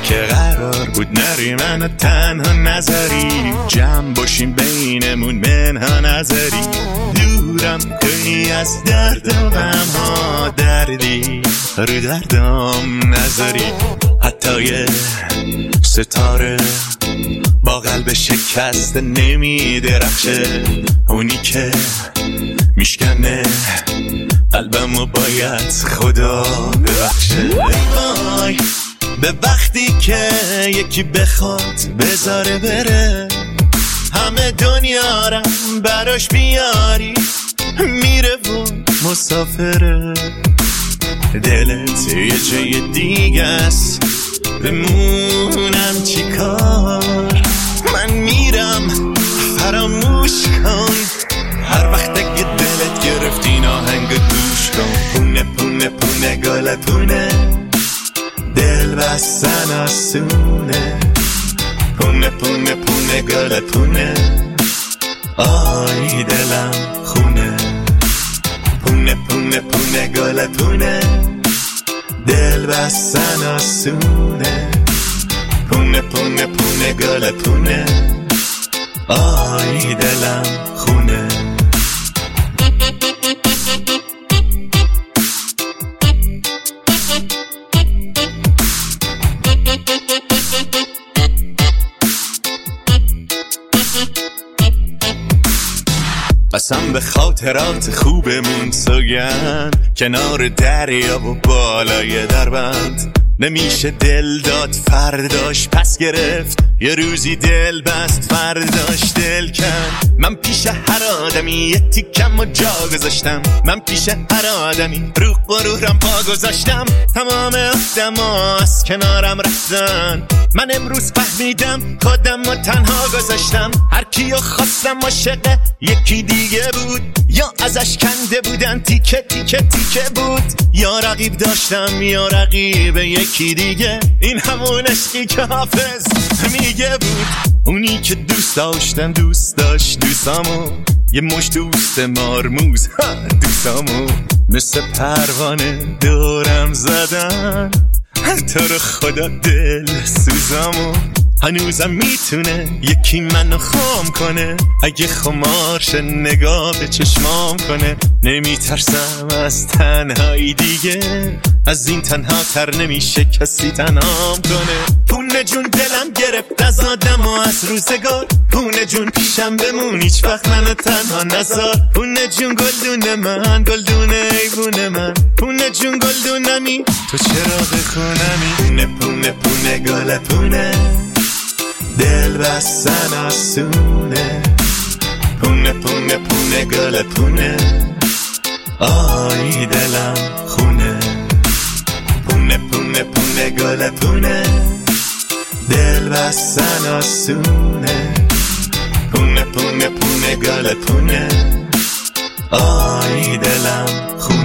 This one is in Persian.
که قرار بود نری منو تنها نذاری، جمع باشیم بینمون منها نذاری، دورم کنی از درد و غم ها، دردی رو دردم نذاری. حتی یه ستاره با قلب شکسته نمی درخشه، اونی که میشکنه قلبمو باید خدا ببخشه. وای به وقتی که یکی بخواد بذاره بره، همه دنیا رم براش بیاری، میره و مسافره. دلت یه جای دیگه است، بمونم چی کار؟ من میرم فراموش کن، هر وقت اگه دلت گرفت این آهنگ گوش کن. پونه پونه پونه گل پونه، دل بستن آسونه، پونه پونه پونه گل پونه، آی دلم خونه. پونه پونه پونه گل پونه، دل بستن آسونه، پونه پونه پونه گل پونه، آی دلم خونه. قسم به خاطرات خوبمون سوگند، کنار دریا و بالای دربند. نمیشه دل داد فرداش پس گرفت، یه روزی دل بست فرداش دل کند. من پیش هر آدمی یه تیکم و جا گذاشتم، من پیش هر آدمی رو غرورم پا گذاشتم. تمام آدما از کنارم رفتن، من امروز فهمیدم خودم رو تنها گذاشتم. هر کیو خواستم عاشق یکی دیگه بود، یا ازش کنده بودن تیکه تیکه تیکه بود، یا رقیب داشتم یا رقیب یکی دیگه. این همون عشقی که حافظ میگه بود، اونی که دوست داشتم دوست داشت دوستامو، یه مش دوست مارموز دوستامو مثل پروانه دورم زدن. تو رو خدا دل سوزامو، هنوزم میتونه یکی منو خام کنه، اگه خمارش نگاه به چشمام کنه. نمیترسم از تنهایی دیگه، از این تنها تر نمیشه کسی تنهام کنه. پونه جون دلم گرفت از آدم و از روزگار، پونه جون پیشم بمون هیچ وقت منو تنها نذار. پونه جون گلدون من، گلدون ایوون من، پونه جون گلدونمی تو چرا بخونمی. پونه پونه پونه گل پونه، دل بستن آسونه، پونه پونه پونه گل پونه، آی دلم خونه. پونه پونه پونه گل پونه، دل بستن آسونه، پونه پونه پونه گل پونه، آی دلم خونه.